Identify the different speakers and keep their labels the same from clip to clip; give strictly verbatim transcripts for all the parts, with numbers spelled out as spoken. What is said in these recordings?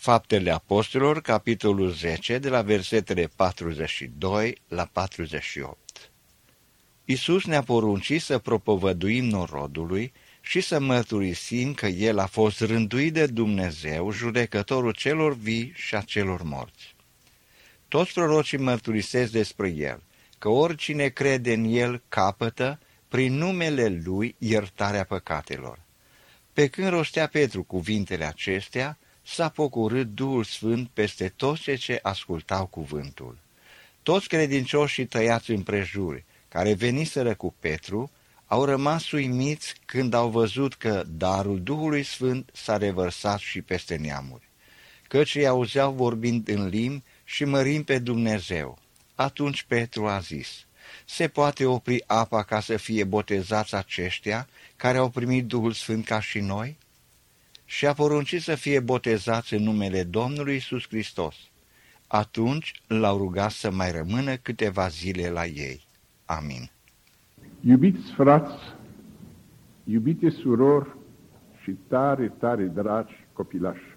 Speaker 1: Faptele Apostolilor, capitolul zece, de la versetele patruzeci și doi la patruzeci și opt. Iisus ne-a poruncit să propovăduim norodului și să mărturisim că El a fost rânduit de Dumnezeu, judecătorul celor vii și a celor morți. Toți prorocii mărturisesc despre El, că oricine crede în El capătă, prin numele Lui, iertarea păcatelor. Pe când rostea Petru cuvintele acestea, s-a pocurât Duhul Sfânt peste toți cei ce ascultau cuvântul. Toți credincioșii tăiați împrejur, care veniseră cu Petru, au rămas uimiți când au văzut că darul Duhului Sfânt s-a revărsat și peste neamuri, căci îi auzeau vorbind în limbi și mărind pe Dumnezeu. Atunci Petru a zis: se poate opri apa ca să fie botezați aceștia care au primit Duhul Sfânt ca și noi? Și a poruncit să fie botezați în numele Domnului Iisus Hristos. Atunci l-au rugat să mai rămână câteva zile la ei. Amin.
Speaker 2: Iubiți frați, iubite surori și tare, tare dragi copilași,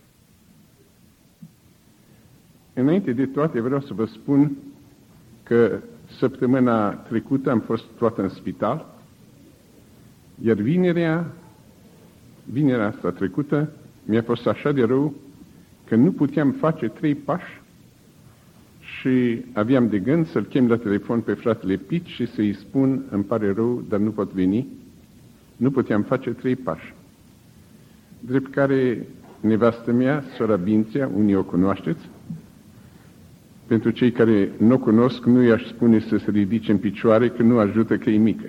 Speaker 2: înainte de toate vreau să vă spun că săptămâna trecută am fost toată în spital, iar vinerea, vinerea asta trecută mi-a fost așa de rău că nu puteam face trei pași și aveam de gând să-l chem la telefon pe fratele Pici și să-i spun: îmi pare rău, dar nu pot veni. Nu puteam face trei pași. Drept care nevastă mea, sora Bințea, unii o cunoașteți, pentru cei care nu o cunosc, nu i-aș spune să se ridice în picioare, că nu ajută, că e mică.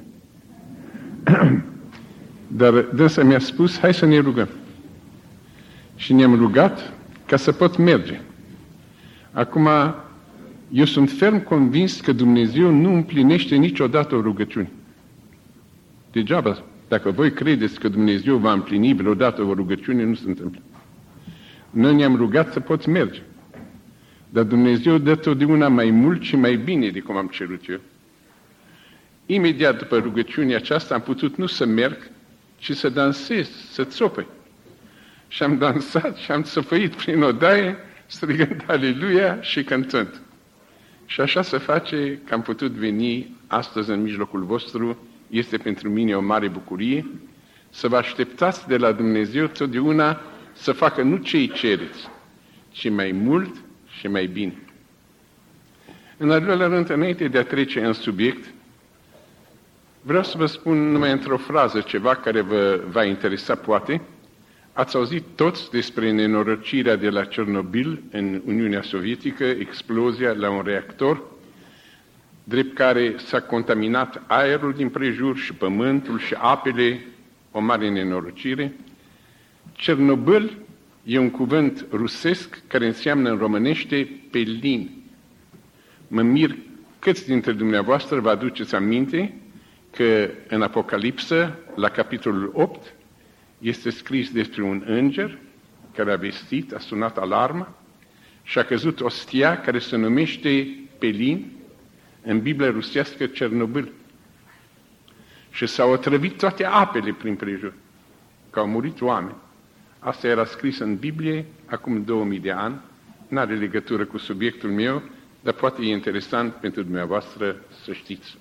Speaker 2: Dar dânsa mi-a spus: hai să ne rugăm. Și ne-am rugat ca să pot merge. Acum, eu sunt ferm convins că Dumnezeu nu împlinește niciodată o rugăciune. Degeaba, dacă voi credeți că Dumnezeu va împlini vreodată o rugăciune, nu se întâmplă. Noi ne-am rugat să pot merge. Dar Dumnezeu dă totdeauna mai mult și mai bine de cum am cerut eu. Imediat după rugăciunea aceasta am putut nu să merg, ci să dansez, să țopăi. Și am dansat și am țăpăit prin odaie, strigând Aleluia și cântând. Și așa se face că am putut veni astăzi în mijlocul vostru. Este pentru mine o mare bucurie să vă așteptați de la Dumnezeu totdeauna să facă nu ce-i cereți, ci mai mult și mai bine. În al doilea rând, înainte de a trece în subiect, vreau să vă spun numai într-o frază ceva care vă va interesa poate. Ați auzit toți despre nenorocirea de la Cernobâl în Uniunea Sovietică, explozia la un reactor, drept care s-a contaminat aerul din prejur și pământul și apele, o mare nenorocire. Cernobâl e un cuvânt rusesc care înseamnă în românește pelin. Mă mir câți dintre dumneavoastră vă aduceți aminte că în Apocalipsă, la capitolul opt, este scris despre un înger care a vestit, a sunat alarma și a căzut o stea care se numește pelin, în Biblia rusească Cernobâl. Și s-au otrăvit toate apele prin prejur, că au murit oameni. Asta era scris în Biblie acum două mii de ani, n-are legătură cu subiectul meu, dar poate e interesant pentru dumneavoastră să știți.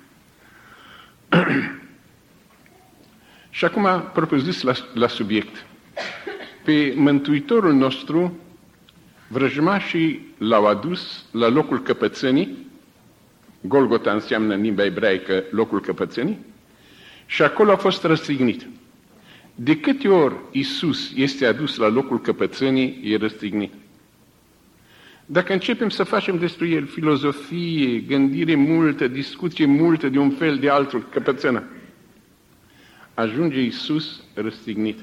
Speaker 2: Și acum, propus la, la subiect. Pe Mântuitorul nostru, vrăjmașii l-au adus la locul căpățânii, Golgota înseamnă în limba ebraică locul căpățânii, și acolo a fost răstignit. De câte ori Iisus este adus la locul căpățânii, e răstignit. Dacă începem să facem despre el filozofie, gândire multă, discuție multă de un fel de altul, căpățână, ajunge Iisus răstignit.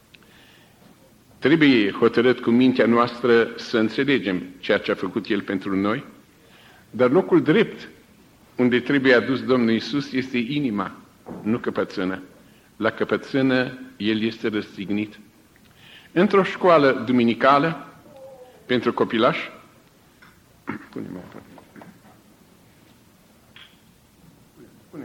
Speaker 2: Trebuie hotărât cu mintea noastră să înțelegem ceea ce a făcut El pentru noi, dar locul drept unde trebuie adus Domnul Iisus este inima, nu căpățână. La căpățână El este răstignit. Într-o școală duminicală pentru copilași, pune-mă Pune.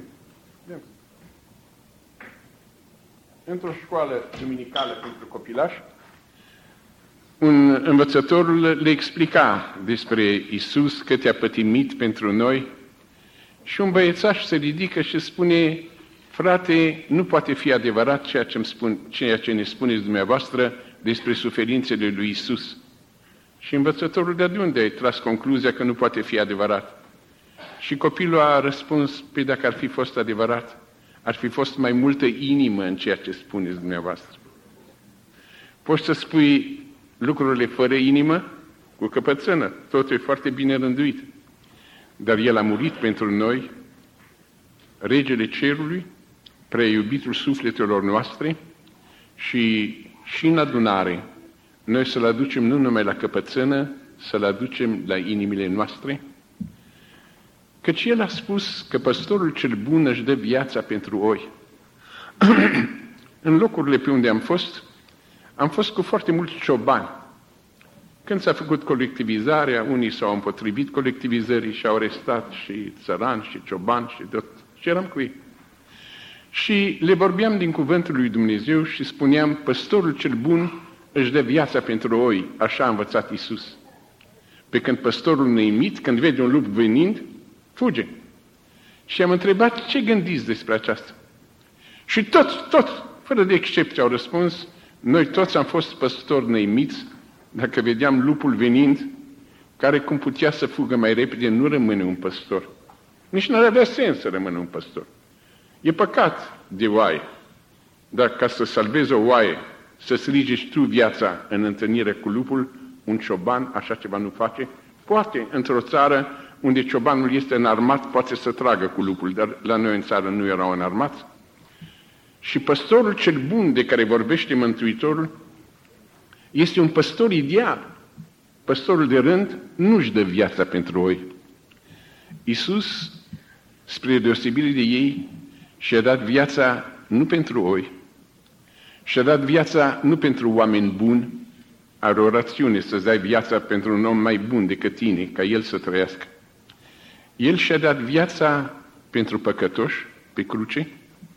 Speaker 2: Într-o școală duminicală pentru copilași, un învățătorul le explica despre Iisus, că te-a pătimit pentru noi, și un băiețaș se ridică și spune: frate, nu poate fi adevărat ceea ce, spun, ceea ce ne spuneți dumneavoastră despre suferințele lui Iisus. Și învățătorul: de unde ai tras concluzia că nu poate fi adevărat? Și copilul a răspuns: păi dacă ar fi fost adevărat, ar fi fost mai multă inimă în ceea ce spuneți dumneavoastră. Poți să spui lucrurile fără inimă, cu căpățână, totul e foarte bine rânduit. Dar El a murit pentru noi, Regele Cerului, prea iubitul sufletelor noastre, și, și în adunare noi să-L aducem nu numai la căpățână, să-L aducem la inimile noastre, căci El a spus că păstorul cel bun își dă viața pentru oi. În locurile pe unde am fost, am fost cu foarte mulți ciobani. Când s-a făcut colectivizarea, unii s-au împotrivit colectivizării și au arestat și țărani și ciobani și tot. Și eram cu ei. Și le vorbeam din cuvântul lui Dumnezeu și spuneam: păstorul cel bun își dă viața pentru oi, așa a învățat Iisus. Pe când păstorul neimit, când vede un lup venind, fuge. Și am întrebat: ce gândiți despre aceasta? Și toți, toți, fără de excepție, au răspuns: noi toți am fost păstori neimiți. Dacă vedeam lupul venind, care cum putea să fugă mai repede, nu rămâne un păstor. Nici nu ar avea sens să rămână un păstor. E păcat de oaie. Dar ca să salvezi o oaie, să strigești tu viața în întâlnire cu lupul, un cioban așa ceva nu face. Poate, într-o țară unde ciobanul este înarmat, poate să tragă cu lupul, dar la noi în țară nu erau înarmați. Și păstorul cel bun de care vorbește Mântuitorul este un păstor ideal. Păstorul de rând nu-și dă viața pentru oi. Iisus, spre deosebire de ei, și-a dat viața nu pentru oi, și-a dat viața nu pentru oameni buni. Are o rațiune să-ți dai viața pentru un om mai bun decât tine, ca el să trăiască. El și-a dat viața pentru păcătoși pe cruce,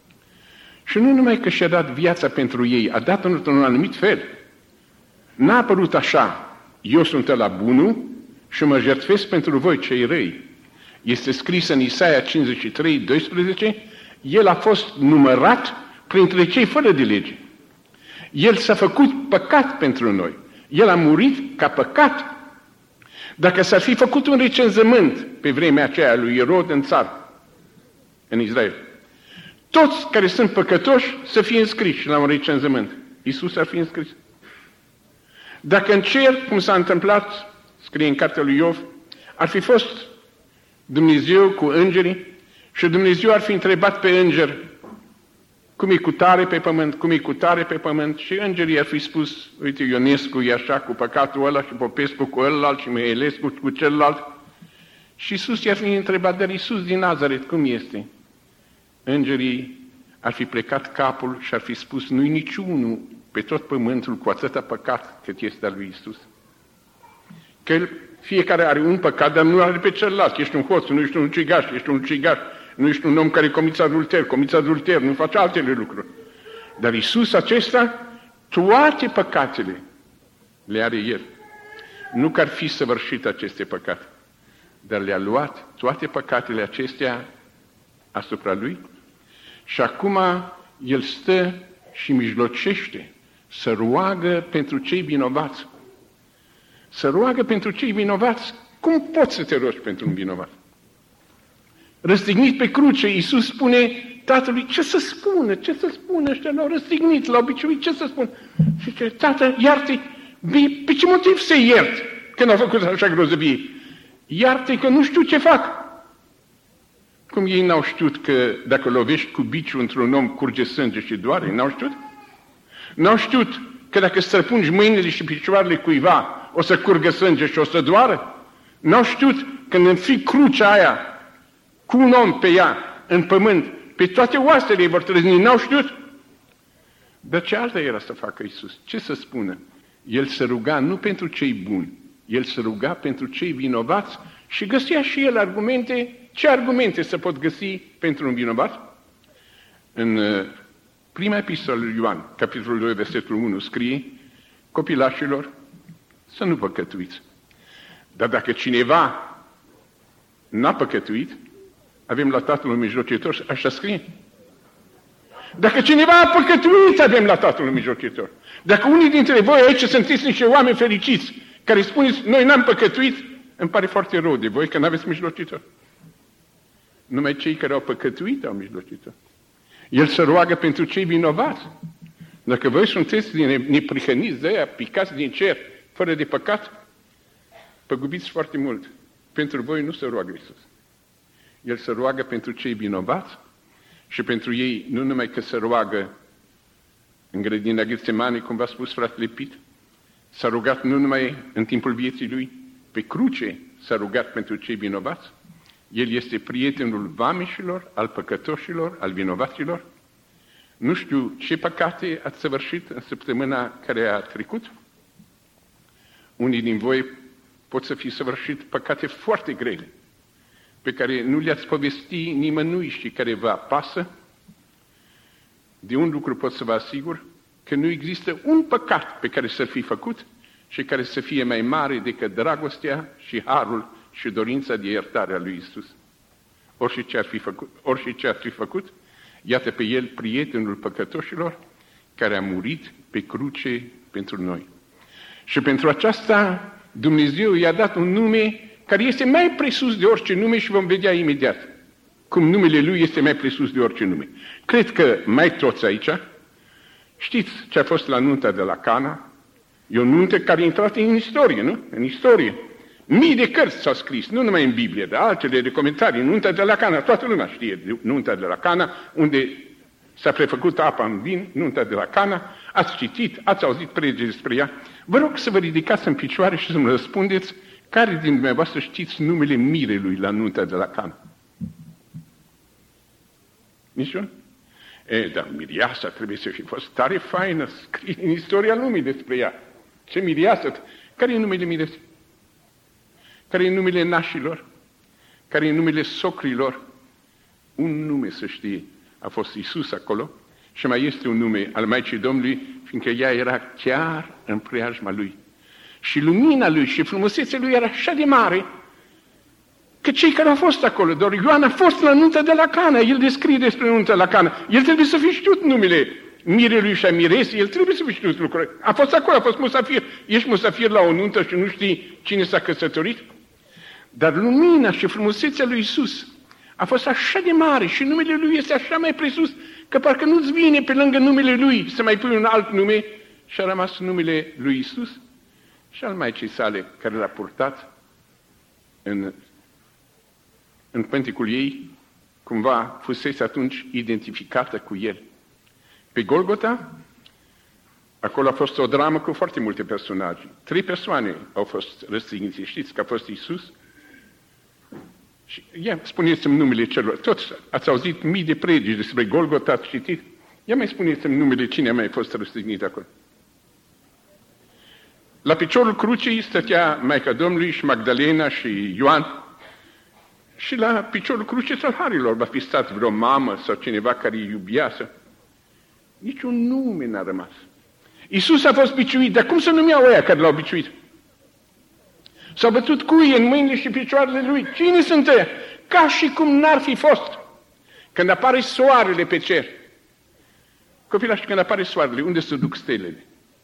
Speaker 2: și nu numai că și-a dat viața pentru ei, a dat într-un anumit fel. N-a apărut așa: eu sunt ăla bunul și mă jertfesc pentru voi cei răi. Este scris în Isaia cincizeci și trei, doisprezece, El a fost numărat printre cei fără de lege. El s-a făcut păcat pentru noi. El a murit ca păcat. Dacă s-ar fi făcut un recenzământ pe vremea aceea lui Irod în țară, în Israel, toți care sunt păcătoși să fie înscriși la un recenzământ, Iisus ar fi înscris. Dacă în cer, cum s-a întâmplat, scrie în cartea lui Iov, ar fi fost Dumnezeu cu îngerii și Dumnezeu ar fi întrebat pe înger: cum e cu tare pe pământ, cum e cu tare pe pământ, și îngerii ar fi spus: uite, Ionescu e așa cu păcatul ăla și Popescu cu ălalt și Mihailescu cu celălalt. Și Iisus i-ar fi întrebat: dar Iisus din Nazaret cum este? Îngerii ar fi plecat capul și ar fi spus: nu-i niciunul pe tot pământul cu atâta păcat cât este al lui Iisus. Că fiecare are un păcat, dar nu are pe celălalt. Ești un hoț, nu ești un ucigaș, ești un ucigaș, nu ești un om care comiți adulter, comiți adulter, nu face altele lucruri. Dar Iisus acesta, toate păcatele le are El. Nu că ar fi săvârșit aceste păcate, dar le-a luat toate păcatele acestea asupra Lui și acum El stă și mijlocește să roagă pentru cei vinovați. Să roagă pentru cei vinovați. Cum poți să te rogi pentru un vinovat? Răstignit pe cruce, Iisus spune Tatălui: ce să spună? Ce să spună? Ăștia l-au răstignit, l-au biciuit, ce să spun? Și ce: Tată, iartă-i. Pe ce motiv să iert când au făcut așa grozăvie? Iartă-i că nu știu ce fac. Cum ei n-au știut că dacă lovești cu biciul într-un om curge sânge și doare? N-au știut? N-au știut că dacă străpungi mâinile și picioarele cuiva o să curgă sânge și o să doară? N-au știut când înfii crucea aia cu un om pe ea în pământ, pe toate oasele ei vor trăzni? N-au știut? Dar ce altă era să facă Iisus? Ce să spună? El se ruga nu pentru cei buni, El se ruga pentru cei vinovați și găsea și El argumente. Ce argumente se pot găsi pentru un vinovat? În prima epistolă lui Ioan, capitolul doi, versetul unu, scrie: copilașilor, să nu păcătuiți. Dar dacă cineva n-a păcătuit, avem la Tatăl Mijlocitor, așa scrie. Dacă cineva a păcătuit, avem la Tatăl Mijlocitor. Dacă unii dintre voi aici sunteți niște oameni fericiți, care spuneți, noi n-am păcătuit, îmi pare foarte rău de voi că n-aveți mijlocitor. Numai cei care au păcătuit au mijlocitor. El se roagă pentru cei vinovați. Dacă voi sunteți neprihăniți de aia, picați din cer, fără de păcat, păgubiți foarte mult. Pentru voi nu se roagă Iisus. El se roagă pentru cei vinovați și pentru ei nu numai că se roagă în grădina Ghetsemane, cum v-a spus fratele Pit, s-a rugat nu numai în timpul vieții lui, pe cruce s-a rugat pentru cei vinovați. El este prietenul vameșilor, al păcătoșilor, al vinovaților. Nu știu ce păcate ați săvârșit în săptămâna care a trecut. Unii din voi pot să fi săvârșit păcate foarte grele, pe care nu le-ați povesti nimănui și care vă apasă. De un lucru pot să vă asigur, că nu există un păcat pe care să fi făcut și care să fie mai mare decât dragostea și harul și dorința de iertare a lui Iisus. Orice ce ar fi făcut, orice ce ar fi făcut, iată pe el prietenul păcătoșilor, care a murit pe cruce pentru noi. Și pentru aceasta Dumnezeu i-a dat un nume care este mai presus de orice nume și vom vedea imediat cum numele Lui este mai presus de orice nume. Cred că mai toți aici știți ce a fost la nunta de la Cana. E o nuntă care a intrat în istorie, nu? În istorie. Mii de cărți s-au scris, nu numai în Biblie, dar altele de comentarii. Nunta de la Cana, toată lumea știe nunta de la Cana, unde s-a prefăcut apa în vin, nunta de la Cana. Ați citit, ați auzit predici despre ea. Vă rog să vă ridicați în picioare și să-mi răspundeți care din dumneavoastră știți numele mirelui la nunta de la Cana. Niciun? E, dar mireasa trebuie să fi fost tare faină, scrie în istoria lumii despre ea. Ce mireasă! Care e numele miresei? Care e numele nașilor? Care e numele socrilor? Un nume, să știe, a fost Iisus acolo și mai este un nume al Maicii Domnului, fiindcă ea era chiar în preajma Lui. Și lumina Lui și frumusețea Lui era așa de mare că cei care au fost acolo, doar Ioan a fost la nunta de la Cana, el descrie despre nunta de la Cana, el trebuie să fi știut numele mirelui și a miresei, el trebuie să fi știut lucrurile. A fost acolo, a fost musafir. Ești musafir la o nuntă și nu știi cine s-a căsătorit? Dar lumina și frumusețea lui Iisus a fost așa de mare și numele Lui este așa mai presus că parcă nu-ți vine pe lângă numele Lui să mai pui un alt nume și a rămas numele lui Iisus și al Maicii sale care l-a purtat în, în pânticul ei, cumva fusese atunci identificată cu El. Pe Golgota, acolo a fost o dramă cu foarte multe personaje. Trei persoane au fost răstignite. Știți că a fost Iisus? Și ia, spuneți-mi numele celor. Toți ați auzit mii de predici despre Golgota, ați citit? Ia mai spuneți-mi numele cine a mai fost răstignit acolo. La piciorul crucii stătea Maica Domnului și Magdalena și Ioan. Și la piciorul crucii tălharilor va fi stat vreo mamă sau cineva care îi iubia să... Niciun nume n-a rămas. Iisus a fost biciuit, dar cum să numeau ăia care l-au biciuit? S-au bătut cuie în mâinile și picioarele Lui. Cine sunt ăia? Ca și cum n-ar fi fost. Când apare soarele pe cer. Copilași, când apare soarele, unde se duc stelele?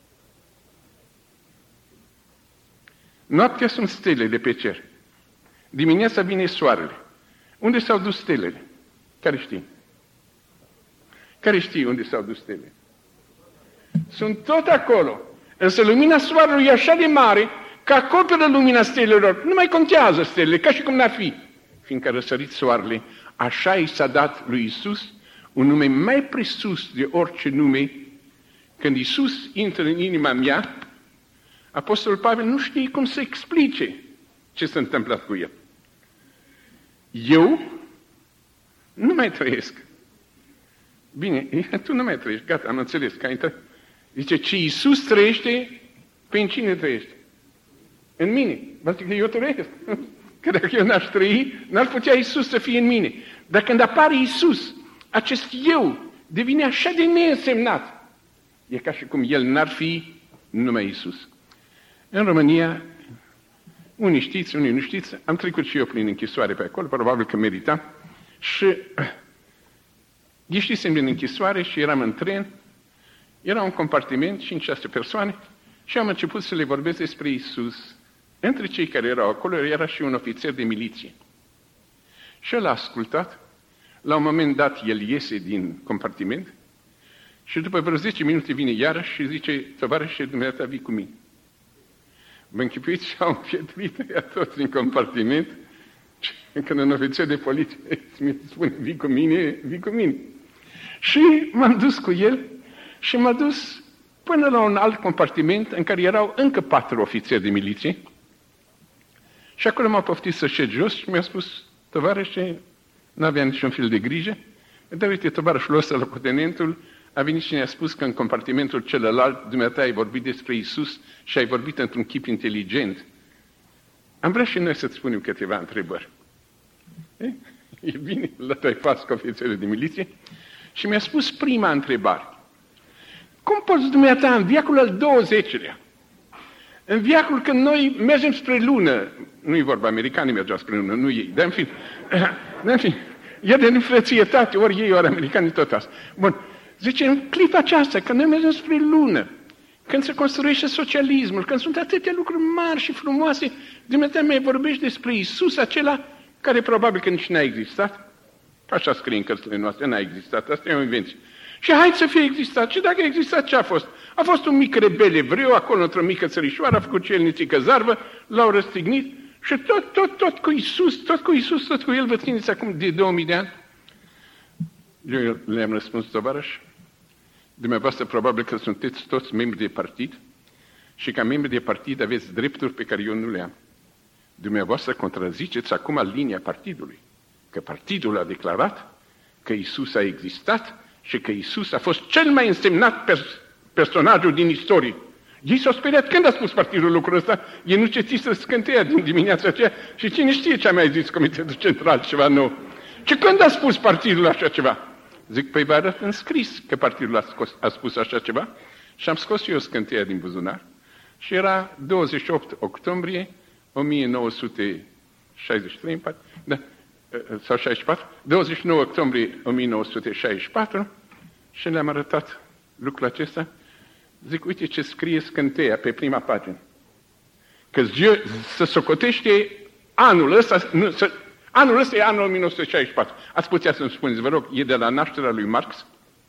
Speaker 2: Noaptea sunt stelele pe cer. Dimineața vine soarele. Unde s-au dus stelele? Care știe? Care știe unde s-au dus stelele? Sunt tot acolo. Însă lumina soarelui e așa de mare că acoperă lumina stelelor. Nu mai contează stelele, ca și cum n-ar fi. Fiindcă a răsărit soarele, așa i s-a dat lui Iisus un nume mai presus de orice nume. Când Iisus intră în inima mea, Apostolul Pavel nu știe cum să explice ce s-a întâmplat cu el. Eu nu mai trăiesc. Bine, tu nu mai trăiești, gata, am înțeles că ai intrat. Zice, ce Iisus trăiește, pe în cine trăiește? În mine. Vă zic că eu trăiesc. Că dacă eu n-aș trăi, n-ar putea Iisus să fie în mine. Dar când apare Iisus, acest eu devine așa de neînsemnat. E ca și cum El n-ar fi numai Iisus. În România, unii știți, unii nu știți, am trecut și eu prin închisoare pe acolo, probabil că meritam, și ieșisem din închisoare și eram în tren, era un compartiment, cinci șase persoane, și am început să le vorbesc despre Iisus. Între cei care erau acolo era și un ofițer de miliție. Și el a ascultat, la un moment dat el iese din compartiment și după vreo zece minute vine iarăși și zice: tovarășe, dumneata, vii cu mine. Vă închipuiți și au împietrit ea toți din compartiment și când un ofițer de poliție îmi spune: vii cu mine, vii cu mine. Și m-am dus cu el și m-a dus până la un alt compartiment în care erau încă patru ofițeri de miliție. Și acolo m-a poftit să șed jos și mi-a spus: tovarășe, n-avea niciun fel de grijă, dar uite, tovarășul ăsta, locotenentul, a venit și ne-a spus că în compartimentul celălalt dumneata ai vorbit despre Iisus și ai vorbit într-un chip inteligent. Am vrea și noi să-ți spunem câteva întrebări. E, e bine, la tai pas cu ofițerul de miliție. Și mi-a spus prima întrebare: cum poți dumneata în viacul al douăzecilea, în viacul când noi mergem spre lună, nu-i vorba, americanii mergeau spre lună, nu ei, dar în fin, în fin, e de înfrățietate, ori ei, ori americanii, tot asta. Bun, zice, în clipa aceasta, când noi mergem spre lună, când se construiește socialismul, când sunt atâtea lucruri mari și frumoase, dumneata mai vorbești despre Iisus, acela care probabil că nici n-a existat. Așa scrie în cărțile noastre, n-a existat, asta e o invenție. Și hai să fie existat. Și dacă a existat, ce a fost? A fost un mic rebel evreu, acolo într-o mică țărișoară, a făcut celnițică zarbă, l-au răstignit și tot, tot, tot cu Iisus, tot cu Iisus, tot cu El vă țineți acum de două mii de ani. Eu le-am răspuns: tovarăș, dumneavoastră probabil că sunteți toți membri de partid și ca membri de partid aveți drepturi pe care eu nu le am. Dumneavoastră contraziceți acum linia partidului, că partidul a declarat că Iisus a existat și că Iisus a fost cel mai însemnat pers- personajul din istorie. Ei s-au speriat. Când a spus partidul lucrul ăsta? Ei nu citiseră scânteia din dimineața aceea și cine știe ce a mai zis Comitetul Central, ceva nou. Și când a spus partidul așa ceva? Zic, păi vă arăt în scris că partidul a, scos, a spus așa ceva și am scos eu scânteia din buzunar și era douăzeci și opt octombrie o mie nouă sute șaizeci și trei, da, sau șaizeci și patru, douăzeci și nouă octombrie o mie nouă sute șaizeci și patru și le-am arătat lucrul acesta. Zic, uite ce scrie scânteia pe prima pagină. Că se socotește anul ăsta, nu, să, anul ăsta e anul o mie nouă sute șaizeci și patru. Ați putea să-mi spuneți, vă rog, e de la nașterea lui Marx?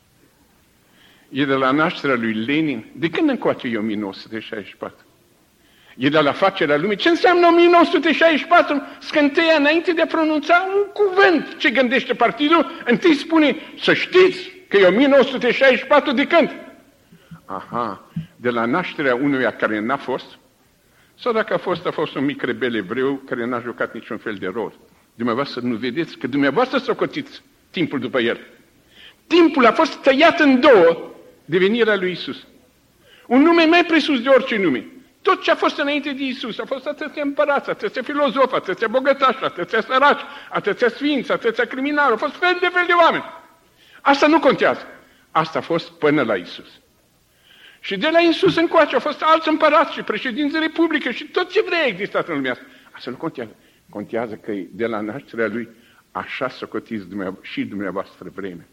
Speaker 2: E de la nașterea lui Lenin? De când încoace e o mie nouă sute șaizeci și patru? E de la facerea lumii? Ce înseamnă o mie nouă sute șaizeci și patru? Scânteia, înainte de a pronunța un cuvânt ce gândește partidul, întâi spune, să știți că e o mie nouă sute șaizeci și patru de când? Aha, de la nașterea unuia care n-a fost, sau dacă a fost, a fost un mic rebel evreu care n-a jucat niciun fel de rol. Dumneavoastră nu vedeți că dumneavoastră socotiți timpul după el. Timpul a fost tăiat în două de venirea lui Iisus. Un nume mai presus de orice nume. Tot ce a fost înainte de Iisus, a fost atâția împărați, atâția filozofi, atâția bogătași, atâția săraci, atâția sfinți, atâția criminali, au fost fel de fel de oameni. Asta nu contează. Asta a fost până la Iisus. Și de la Iisus încoace au fost alți împărați și președinți republică și tot ce vrea a existat în lumea asta. Asta nu contează. Contează că de la nașterea lui așa socotiți dumneavoastră, și dumneavoastră vreme.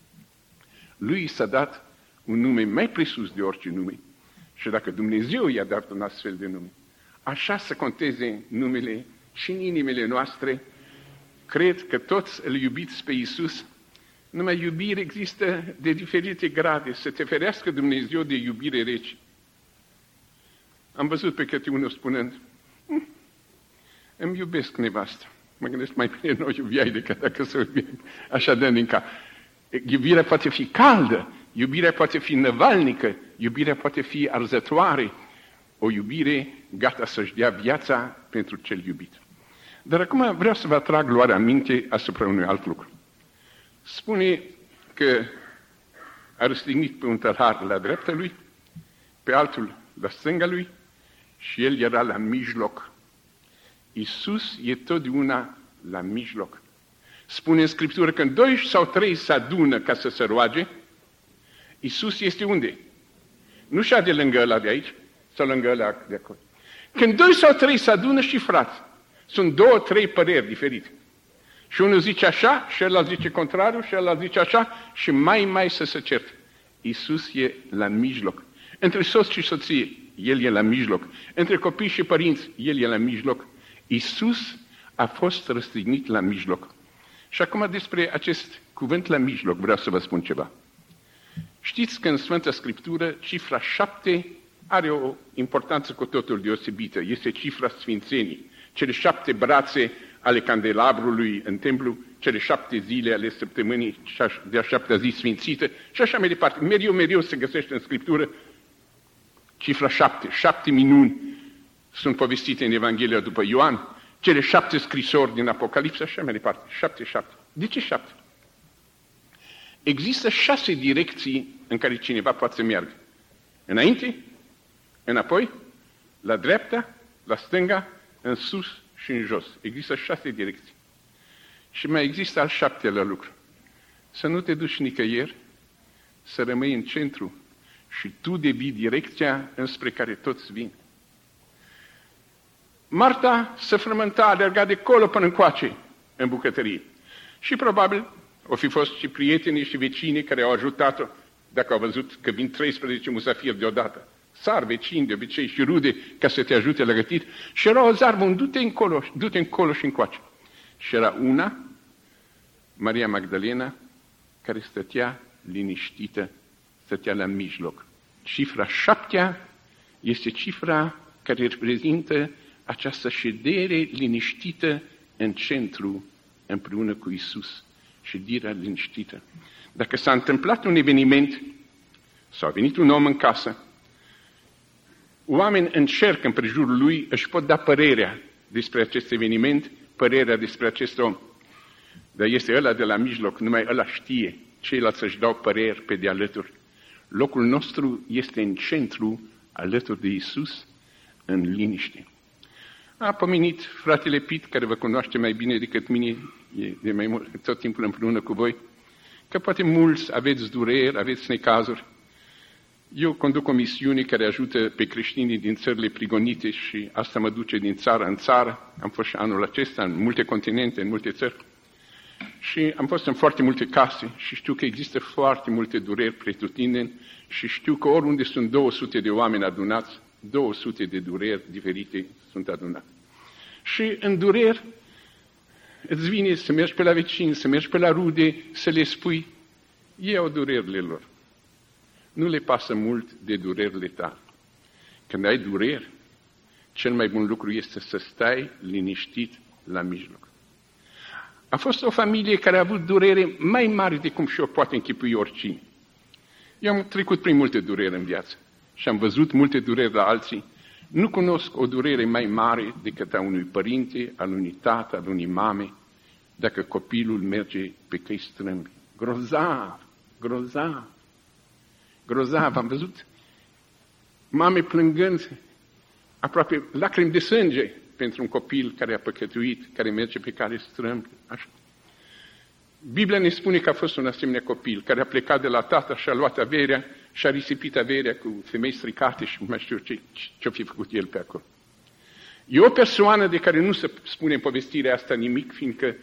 Speaker 2: Lui s-a dat un nume mai presus de orice nume. Și dacă Dumnezeu i-a dat un astfel de nume, așa să conteze numele și în inimile noastre, cred că toți îl iubiți pe Iisus. Numai iubire există de diferite grade, să te ferească Dumnezeu de iubire rece. Am văzut pe câte unul spunând, hm, îmi iubesc nevasta. Mă gândesc, mai bine nu o iubiai decât dacă să o iubiai așa de din cap. Iubirea poate fi caldă, iubirea poate fi năvalnică, iubirea poate fi arzătoare, o iubire gata să-și dea viața pentru cel iubit. Dar acum vreau să vă atrag luarea minte asupra unui alt lucru. Spune că a răstignit pe un tălhar la dreapta lui, pe altul la stânga lui și el era la mijloc. Iisus e totdeauna la mijloc. Spune în Scriptură că când doi sau trei se adună ca să se roage, Iisus este unde? Nu șade lângă ăla de aici sau lângă ăla de acolo. Când doi sau trei se adună și frați, sunt două, trei păreri diferite. Și unul zice așa, și ăla zice contrariu, și ăla zice așa, și mai, mai să se certe. Iisus e la mijloc. Între soț și soție, El e la mijloc. Între copii și părinți, El e la mijloc. Iisus a fost răstignit la mijloc. Și acum despre acest cuvânt la mijloc vreau să vă spun ceva. Știți că în Sfânta Scriptură cifra șapte are o importanță cu totul deosebită. Este cifra sfințenii. Cele șapte brațe ale candelabrului în templu, cele șapte zile ale săptămânii de-a șaptea zi sfințită și așa mai departe. Mereu, mereu se găsește în Scriptură cifra șapte. Șapte minuni sunt povestite în Evanghelia după Ioan, cele șapte scrisori din Apocalipsa și așa mai departe. Șapte, șapte. De ce șapte? Există șase direcții în care cineva poate să meargă. Înainte, înapoi, la dreapta, la stânga, în sus și în jos. Există șase direcții. Și mai există al șaptelea lucru. Să nu te duci nicăieri, să rămâi în centru și tu devii direcția înspre care toți vin. Marta se frământa, alerga de colo până încoace în bucătărie. Și probabil o fi fost și prietenii și vecinii care au ajutat-o, dacă au văzut că vin treisprezece musafiri deodată. Sar vecini de obicei și rude ca să te ajute la gătit. Și era o zarvă, un du-te încolo, du-te încolo și încoace. Și era una, Maria Magdalena, care stătea liniștită, stătea la mijloc. Cifra șaptea este cifra care reprezintă această ședere liniștită în centru, împreună cu Iisus. Șederea liniștită. Dacă s-a întâmplat un eveniment, sau a venit un om în casă, oameni încerc în prejurul lui, își pot da părerea despre acest eveniment, părerea despre acest om. Dar este ăla de la mijloc, numai ăla știe, ceilalți își dau păreri pe de alături. Locul nostru este în centru, alături de Iisus, în liniște. A pomenit fratele Pit, care vă cunoaște mai bine decât mine, e de mai mult, tot timpul împreună cu voi, că poate mulți aveți dureri, aveți necazuri. Eu conduc o misiune care ajută pe creștinii din țările prigonite și asta mă duce din țară în țară. Am fost și anul acesta în multe continente, în multe țări. Și am fost în foarte multe case și știu că există foarte multe dureri pretutindeni și știu că oriunde sunt două sute de oameni adunați, două sute de dureri diferite sunt adunate. Și în dureri îți vine să mergi pe la vecini, să mergi pe la rude, să le spui, ei au durerile lor. Nu le pasă mult de durerile tale. Când ai dureri, cel mai bun lucru este să stai liniștit la mijloc. A fost o familie care a avut durere mai mare de cum și-o poate închipui oricine. Eu am trecut prin multe dureri în viață și am văzut multe dureri la alții. Nu cunosc o durere mai mare decât a unui părinte, al unui tată, al unui mame, dacă copilul merge pe căi strâmbi. Grozav, grozav, grozav. Am văzut mame plângând aproape lacrimi de sânge pentru un copil care a păcătuit, care merge pe cale strâmbi. Așa. Biblia ne spune că a fost un asemenea copil care a plecat de la tată și a luat averea și a risipit averea cu femei stricate și nu mai știu ce, ce-o fi făcut el pe acolo. E o persoană de care nu se spune în povestirea asta nimic, fiindcă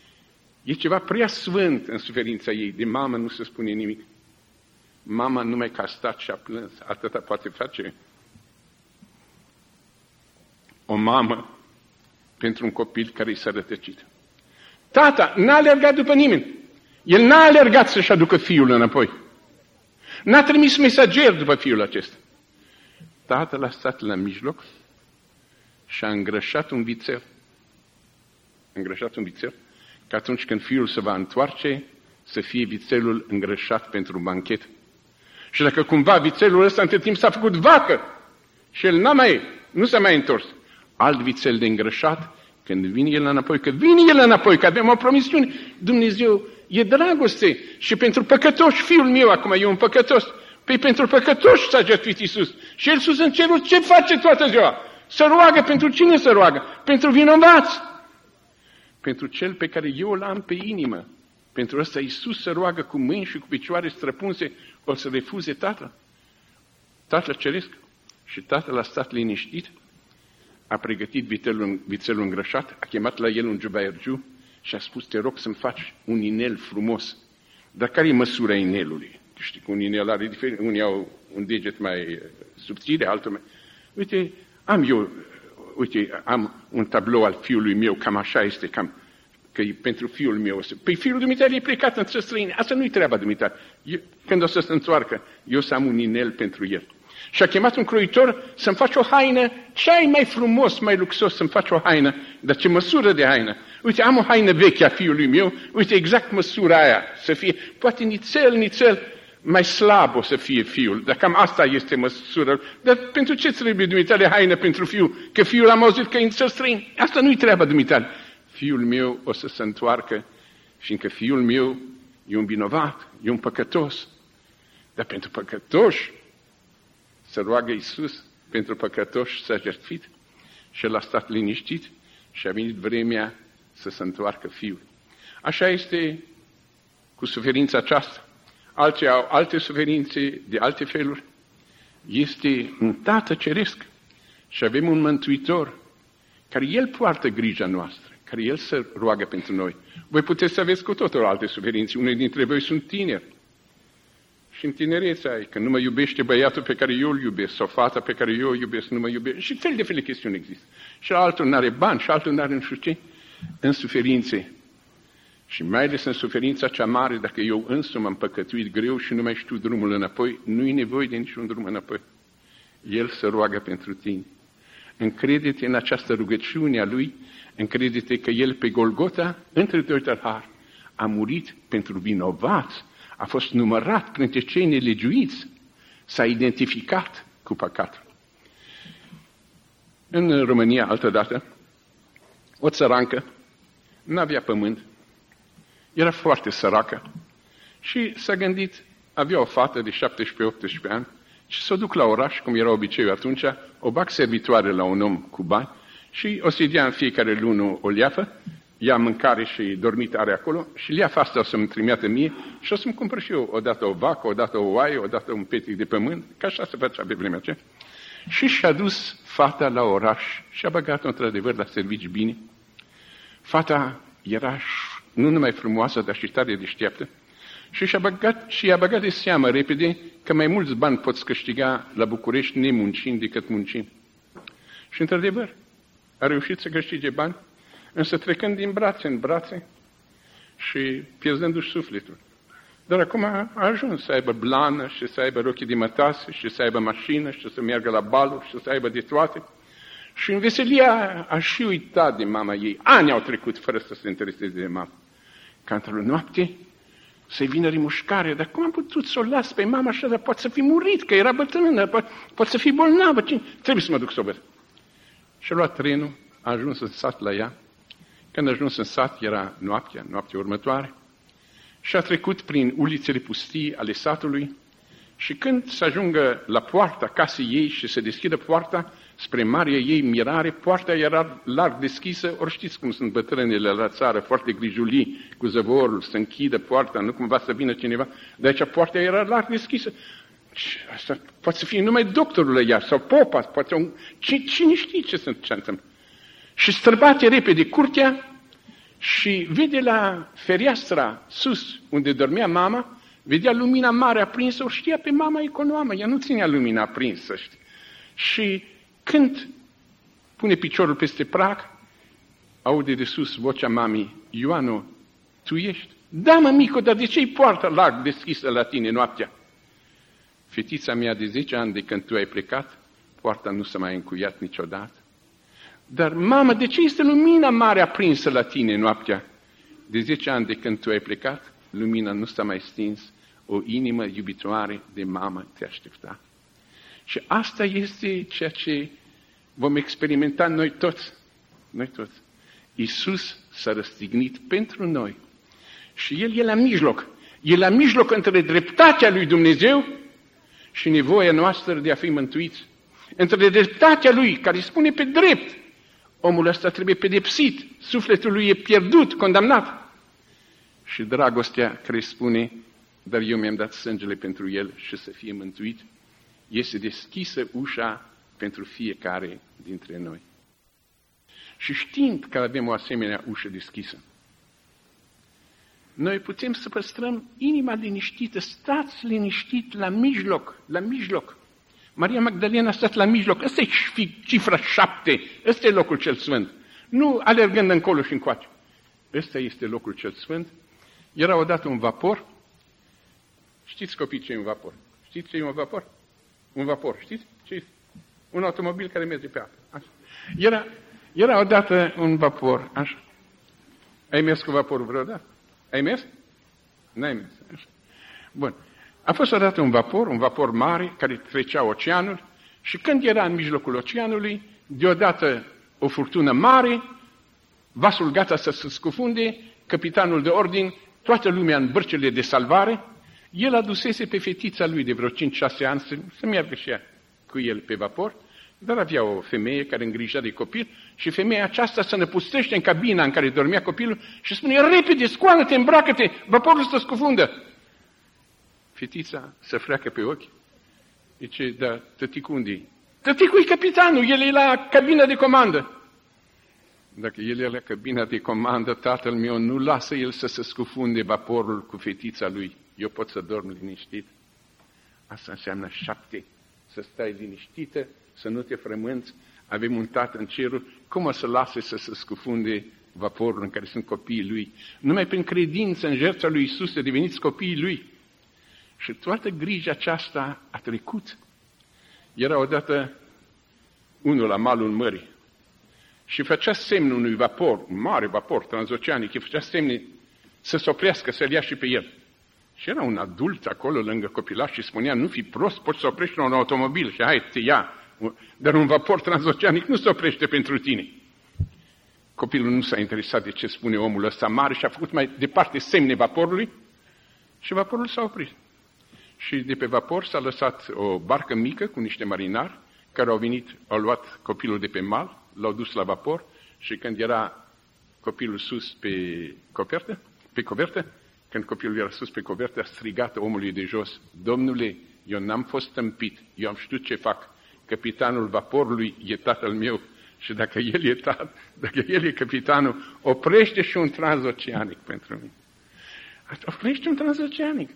Speaker 2: e ceva prea sfânt în suferința ei. De mamă nu se spune nimic. Mama numai că a stat și a plâns, atâta poate face o mamă pentru un copil care i s-a rătăcit. Tata n-a alergat după nimeni. El n-a alergat să-și aducă fiul înapoi. N-a trimis mesager după fiul acesta. Tatăl a stat la mijloc și a îngrășat un vițel. A îngrășat un vițel, că atunci când fiul se va întoarce, să fie vițelul îngrășat pentru banchet. Și dacă cumva vițelul ăsta între timp s-a făcut vacă și el n-a mai, nu s-a mai întors, alt vițel de îngrășat, când vine el înapoi, că vine el înapoi, că avem o promisiune, Dumnezeu e dragoste și pentru păcătoși, fiul meu acum e un păcătos, păi pentru păcătoși s-a jertfit Iisus. Și el sus în cerul ce face toată ziua? Să roagă. Pentru cine să roagă? Pentru vinovați. Pentru cel pe care eu l-am pe inimă. Pentru ăsta Iisus să roagă cu mâini și cu picioare străpunse, o să refuze Tatăl. Tatăl Ceresc. Și Tatăl a stat liniștit, a pregătit vițelul, vițelul îngrășat, a chemat la el un jubaiergiu și a spus, te rog să-mi faci un inel frumos. Dar care e măsura inelului? Știi că un inel are diferit, unii au un deget mai subțire, altul mai... Uite, am eu, uite, am un tablou al fiului meu, cam așa este, cam, că e pentru fiul meu. Păi fiul dumitale e plecat în țări străine, asta nu-i treaba dumitale. Eu, când o să se întoarcă, eu să am un inel pentru el. Și a chemat un croitor să-mi faci o haină, ce ai mai frumos, mai luxos să-mi faci o haină, dar ce măsură de haină? Uite, am o haină veche a fiului meu, uite exact măsura aia, să fie, poate nițel, nițel, mai slab o să fie fiul, dar cam asta este măsura. Dar pentru ce trebuie dumitale haină pentru fiul? Că fiul am auzit că e în țări străini. Asta nu-i treaba dumitale. Fiul meu o să se întoarcă, fiindcă fiul meu e un vinovat, e un păcătos. Dar pentru păcătoși, se roagă Iisus pentru păcătoși s-a jertfit și el a stat liniștit și a venit vremea să se întoarcă fiul. Așa este cu suferința aceasta. Alții au alte suferințe de alte feluri. Este un Tată Ceresc și avem un Mântuitor care El poartă grija noastră, care El se roagă pentru noi. Voi puteți să aveți cu totul alte suferințe. Unii dintre voi sunt tineri. Și în tinerețea ai, că nu mă iubește băiatul pe care eu îl iubesc, sau fata pe care eu o iubesc, nu mă iubește. Și fel de fel de chestiuni există. Și altul n-are bani, și altul n-are nu știu ce, în suferințe. Și mai ales în suferința cea mare, dacă eu însumi am păcătuit greu și nu mai știu drumul înapoi, nu-i nevoie de niciun drum înapoi. El se roagă pentru tine. Încrede-te în această rugăciune a Lui, încrede-te că El pe Golgota, între doi tălhari, a murit pentru vinovați, a fost numărat printre cei nelegiuiți, s-a identificat cu păcatul. În România, altădată, o țărancă n-avea pământ, era foarte săracă și s-a gândit, avea o fată de șaptesprezece-optsprezece ani și s-o duc la oraș, cum era obiceiul atunci, o bag servitoare la un om cu bani și o să-i dea în fiecare lună o leafă, ia mâncare și dormitare acolo și leafa asta o să-mi trimită mie și o să-mi cumpăr și eu odată o vacă, odată o oaie, odată un petic de pământ, că așa se făcea pe vremea aceea. Și și-a dus fata la oraș și a băgat-o într-adevăr la servici bine. Fata era nu numai frumoasă, dar și tare deșteaptă și și-a băgat, și i-a băgat de seamă repede că mai mulți bani poți câștiga la București nemuncind decât muncind. Și într-adevăr a reușit să câștige bani, însă trecând din brațe în brațe și pierzându-și sufletul. Dar acum a ajuns să aibă blană și să aibă rochii de mătase și să aibă mașină și să meargă la baluri și să aibă de toate. Și în veselia a și uitat de mama ei. Ani au trecut fără să se intereseze de mama. Ca într-o noapte să-i vină rimușcare. Dar cum am putut să o las pe mama așa? Dar poate să fi murit, că era bătrână, poate, poate să fi bolnavă. Cine? Trebuie să mă duc să o văd. Și a luat trenul, a ajuns în sat la ea. Când a ajuns în sat, era noaptea, noaptea următoare, și a trecut prin ulițele pustii ale satului și când să ajungă la poarta casei ei și se deschidă poarta, spre marea ei mirare, poarta era larg deschisă, ori știți cum sunt bătrânele la țară, foarte grijulii cu zăvorul, să închidă poarta, nu cumva să vină cineva, de aici poarta era larg deschisă. Asta poate să fie numai doctorul ea sau popa, poate un... cine știe ce se întâmplă. Și străbate repede curtea și vede la fereastra sus, unde dormea mama, vedea lumina mare aprinsă, o știa pe mama economă, ea nu ținea lumina aprinsă. Știi? Și când pune piciorul peste prag, aude de sus vocea mamei, Ioanu, tu ești? Da, mămico, dar de ce-i poarta larg deschisă la tine noaptea? Fetița mea de zece ani de când tu ai plecat, poarta nu s-a mai încuiat niciodată. Dar, mamă, de ce este lumina mare aprinsă la tine noaptea? De zece ani de când tu ai plecat, lumina nu s-a mai stins, o inimă iubitoare de mamă te aștepta. Și asta este ceea ce vom experimenta noi toți. Noi toți. Iisus s-a răstignit pentru noi. Și El e la mijloc. E la mijloc între dreptatea lui Dumnezeu și nevoia noastră de a fi mântuiți. Între dreptatea Lui, care spune pe drept, omul ăsta trebuie pedepsit, sufletul lui e pierdut, condamnat. Și dragostea care spune, dar eu mi-am dat sângele pentru el și să fie mântuit, este deschisă ușa pentru fiecare dintre noi. și știind că avem o asemenea ușă deschisă, noi putem să păstrăm inima liniștită, stați liniștit la mijloc, la mijloc. Maria Magdalena a stat la mijloc, ăsta e cifra șapte, ăsta e locul cel sfânt. Nu alergând încolo și încoace. Ăsta este locul cel sfânt. Era odată un vapor. Știți, copii, ce e un vapor? Știți ce e un vapor? Un vapor, știți? Ce este? Un automobil care merge pe apă. Așa. Era, era odată un vapor, așa. Ai mers cu vaporul vreodată? Ai mers? N-ai mers. Așa. Bun. A fost odată un vapor, un vapor mare, care trecea oceanul și când era în mijlocul oceanului, deodată o furtună mare, vasul gata să se scufunde, capitanul de ordin, toată lumea în bărcile de salvare, el adusese pe fetița lui de vreo cinci șase ani să, să meargă și ea cu el pe vapor, dar avea o femeie care îngrija de copil și femeia aceasta se năpustește în cabina în care dormea copilul și spune, repede, scoală-te, îmbracă-te, vaporul se scufundă. Fetița se freacă pe ochi, zice, da, tăticu unde-i? Tăticu-i capitanul, el e la cabina de comandă. Dacă el e la cabina de comandă, tatăl meu nu lasă el să se scufunde vaporul cu fetița lui. Eu pot să dorm liniștit. Asta înseamnă șapte. Să stai liniștită, să nu te frămânți. Avem un tată în cerul. Cum o să lase să se scufunde vaporul în care sunt copiii lui? Numai prin credință în jertfa lui Iisus să deveniți copiii lui. Și toată grija aceasta a trecut. Era odată unul la malul mării și făcea semnul unui vapor, un mare vapor transoceanic, îi făcea semne să se oprească, să-l ia și pe el. Și era un adult acolo lângă copilaș și spunea, nu fi prost, poți să oprești la un automobil și hai, te ia. Dar un vapor transoceanic nu se oprește pentru tine. Copilul nu s-a interesat de ce spune omul ăsta mare și a făcut mai departe semne vaporului și vaporul s-a oprit. Și de pe vapor s-a lăsat o barcă mică cu niște marinari care au venit, au luat copilul de pe mal, l-au dus la vapor și când era copilul sus pe copertă, pe covertă, când copilul era sus pe covertă, a strigat omului de jos, Domnule, eu n-am fost tâmpit, eu am știut ce fac, capitanul vaporului e tatăl meu și dacă el e, tat, dacă el e capitanul, oprește și un transoceanic pentru mine. Oprește un transoceanic.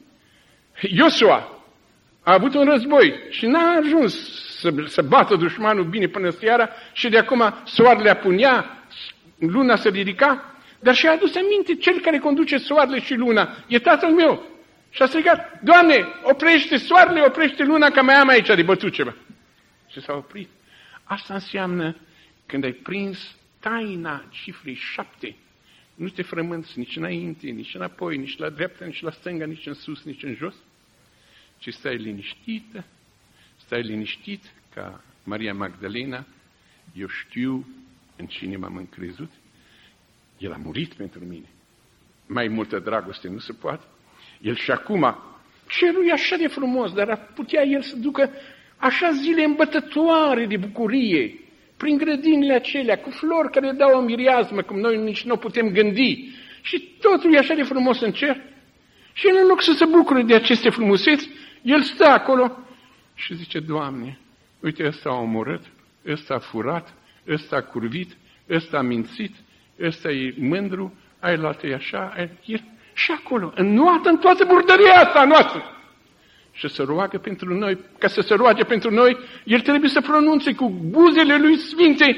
Speaker 2: Iosua a avut un război și n-a ajuns să, să bată dușmanul bine până seara și de acum soarele apunea, luna se ridica, dar și-a adus aminte cel care conduce soarele și luna, e tatăl meu. Și a strigat, Doamne, oprește soarele, oprește luna, că mai am aici de bătut ceva. Și s-a oprit. Asta înseamnă când ai prins taina cifrei șapte, nu te frămânți nici înainte, nici înapoi, nici la dreapta, nici la stânga, nici în sus, nici în jos, ci stai liniștită, stai liniștit ca Maria Magdalena, eu știu în cine m-am încrezut, el a murit pentru mine. Mai multă dragoste nu se poate. El și acum, cerul e așa de frumos, dar ar putea el să ducă așa zile îmbătătoare de bucurie, prin grădinile acelea, cu flori care dau o miriazmă, cum noi nici nu putem gândi. Și totul e așa de frumos în cer. Și el, în loc să se bucure de aceste frumuseți, el stă acolo și zice, Doamne, uite, ăsta a omorât, ăsta a furat, ăsta a curvit, ăsta a mințit, ăsta e mândru, ai luat-i așa, ai... El... și acolo, înnoată în toată murdăria asta noastră. Și să roagă pentru noi, ca să se roage pentru noi, el trebuie să pronunțe cu buzele lui sfinte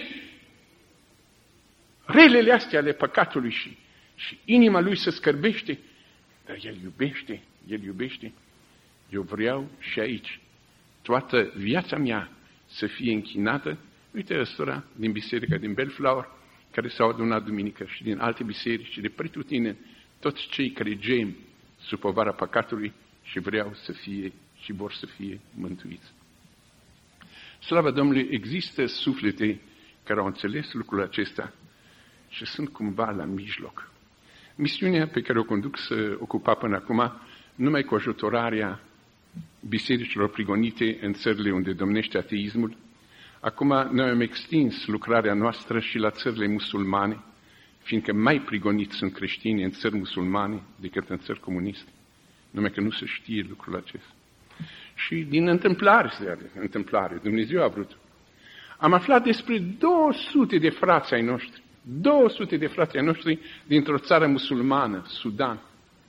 Speaker 2: relele astea ale păcatului și, și inima lui se scârbește, dar el iubește, el iubește. Eu vreau și aici toată viața mea să fie închinată. Uite ăstora din biserica din Bellflower, care s-au adunat duminică și din alte biserici și de pretutine, toți cei care gem sub povara păcatului și vreau să fie și vor să fie mântuiți. Slavă Domnului, există suflete care au înțeles lucrul acesta și sunt cumva la mijloc. Misiunea pe care o conduc să ocupa până acum, numai cu ajutorarea bisericilor prigonite în țările unde domnește ateismul, acum noi am extins lucrarea noastră și la țările musulmane, fiindcă mai prigoniți sunt creștini în țări musulmane decât în țări comuniste. Numai că nu se știe lucrul acesta. Și din întâmplare, întâmplare, Dumnezeu a vrut. Am aflat despre două sute de frați ai noștri două sute de frații noștri dintr-o țară musulmană, Sudan.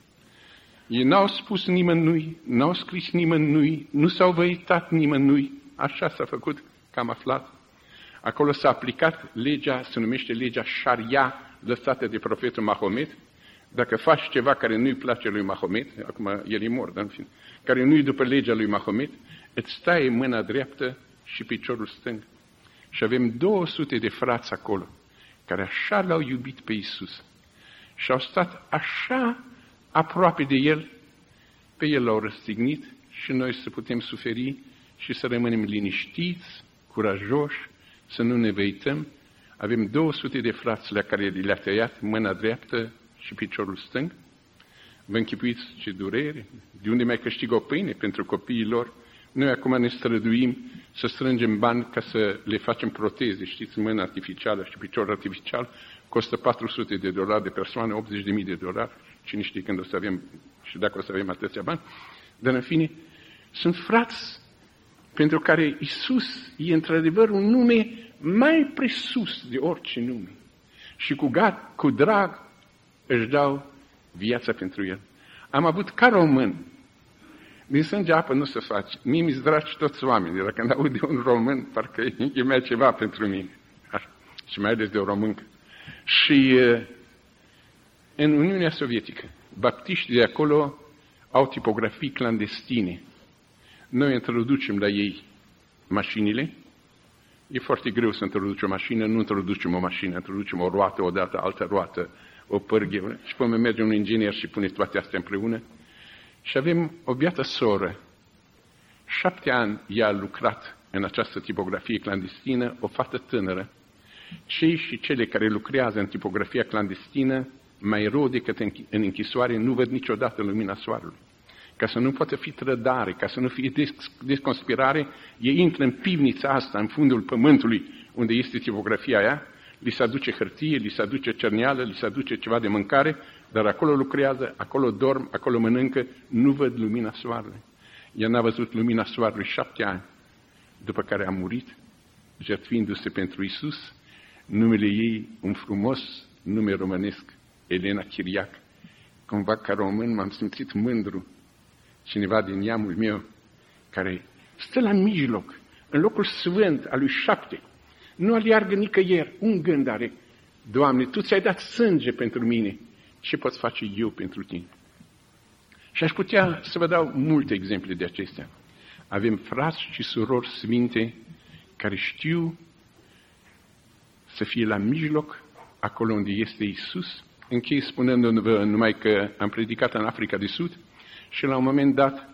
Speaker 2: Ei n-au spus nimănui, n-au scris nimănui, nu s-au văitat nimănui. Așa s-a făcut, că am aflat. Acolo s-a aplicat legea, se numește legea Sharia, lăsată de profetul Mahomet. Dacă faci ceva care nu-i place lui Mahomet, acum el e mort, dar în fine, care nu-i după legea lui Mahomet, îți taie mâna dreaptă și piciorul stâng. Și avem două sute de frați acolo, care așa l-au iubit pe Iisus și au stat așa aproape de El, pe El l-au răstignit și noi să putem suferi și să rămânem liniștiți, curajoși, să nu ne văităm. Avem două sute de frați la care le-a tăiat mâna dreaptă și piciorul stâng. Vă închipuiți ce durere? De unde mai câștigă o pâine pentru copiii lor? Noi acum ne străduim să strângem bani ca să le facem proteze. Știți, mână artificială și picior artificial costă patru sute de dolari de persoană, optzeci de mii de dolari. Cine știe când o să avem și dacă o să avem atâția bani. Dar în fine, sunt frați pentru care Iisus e într-adevăr un nume mai presus de orice nume. Și cu, gat, cu drag își dau viața pentru El. Am avut ca român, din sânge apă nu se face. Mie mi-s dragi toți oamenii. Dacă când aud de un român, parcă e mai ceva pentru mine. Așa. Și mai ales de o româncă. Și în Uniunea Sovietică, baptiștii de acolo au tipografii clandestine. Noi introducem la ei mașinile. E foarte greu să introduci o mașină, nu introducem o mașină, introducem o roată odată, altă roată, o pârghie. Și până merge un inginer și pune toate astea împreună. Și avem o biată soră. Șapte ani ea a lucrat în această tipografie clandestină, o fată tânără. Cei și cele care lucrează în tipografia clandestină, mai rău decât în închisoare, nu văd niciodată lumina soarelui. Ca să nu poată fi trădare, ca să nu fie desconspirare, ei intră în pivnița asta, în fundul pământului, unde este tipografia aia, li se aduce hârtie, li se aduce cerneală, li se aduce ceva de mâncare, dar acolo lucrează, acolo dorm, acolo mănâncă, nu văd lumina soarelui. Ea n-a văzut lumina soarelui șapte ani, după care a murit, jertfindu-se pentru Iisus, numele ei, un frumos nume românesc, Elena Chiriac. Cumva ca român m-am simțit mândru, cineva din neamul meu, care stă la mijloc, în locul sfânt al lui șapte, nu aleargă nicăieri, un gând are, Doamne, Tu ți-ai dat sânge pentru mine, ce pot face eu pentru Tine? Și aș putea să vă dau multe exemple de acestea. Avem frați și surori sfinte care știu să fie la mijloc, acolo unde este Iisus. Închei spunându-vă numai că am predicat în Africa de Sud și la un moment dat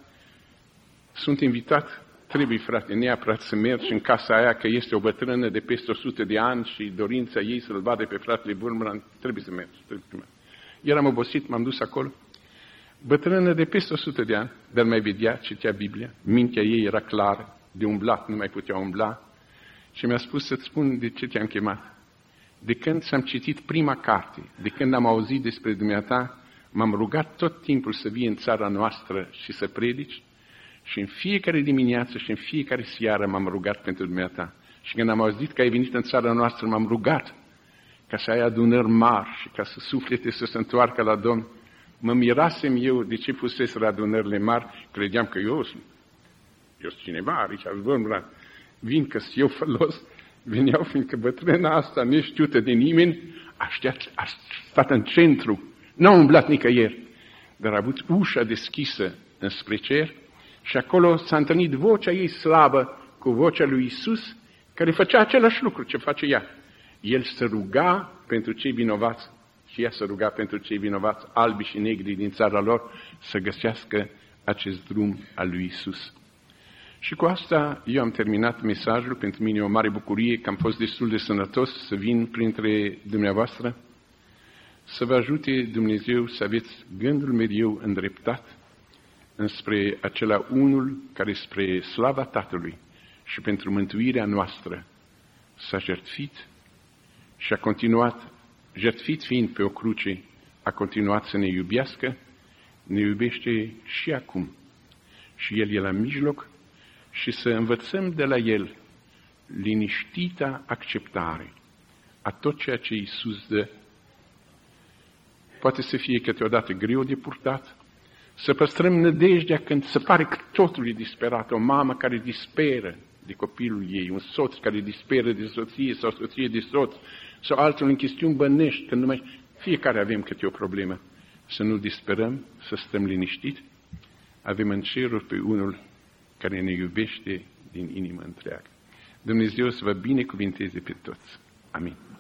Speaker 2: sunt invitat, trebuie, frate, neapărat să mergi în casa aia, că este o bătrână de peste o sută de ani și dorința ei să-l vadă pe fratele Burmran, trebuie să mergi. Trebuie să mergi. Eram obosit, m-am dus acolo. Bătrână de peste o sută de ani, dar mai vedea, citea Biblia, mintea ei era clară, de umblat, nu mai putea umbla, și mi-a spus să-ți spun de ce te-am chemat. De când ți-am citit prima carte, de când am auzit despre dumneata, m-am rugat tot timpul să vii în țara noastră și să predici, și în fiecare dimineață și în fiecare seară m-am rugat pentru dumneata. Și când am auzit că ai venit în țara noastră, m-am rugat ca să ai adunări mari și ca să suflete să se întoarcă la Domn. Mă mirasem eu de ce puseseră adunările mari, credeam că eu sunt, eu sunt cineva, Richard Wurmbrand, vin că sunt eu folos, veneau fiindcă bătrâna asta, neștiută de nimeni, aștept, a stat în centru, n-a umblat nicăieri, dar a avut ușa deschisă înspre cer și acolo s-a întâlnit vocea ei slabă cu vocea lui Iisus, care făcea același lucru ce face ea. El se ruga pentru cei vinovați și ea se ruga pentru cei vinovați, albi și negri din țara lor, să găsească acest drum al lui Iisus. Și cu asta eu am terminat mesajul. Pentru mine e o mare bucurie că am fost destul de sănătos să vin printre dumneavoastră, să vă ajute Dumnezeu să aveți gândul mereu îndreptat înspre acela unul care spre slava Tatălui și pentru mântuirea noastră s-a jertfit și a continuat, jertfit fiind pe o cruce, a continuat să ne iubească, ne iubește și acum. Și El e la mijloc și să învățăm de la El liniștita acceptare a tot ceea ce Iisus dă. Poate să fie câteodată greu de purtat, să păstrăm nădejdea când se pare că totul e disperat. O mamă care disperă de copilul ei, un soț care disperă de soție sau soție de soț, sau altul în chestiuni bănești, când numai fiecare avem câte o problemă. Să nu disperăm, să stăm liniștiți. Avem în ceruri pe unul care ne iubește din inimă întreagă. Dumnezeu să vă binecuvinteze pe toți. Amin.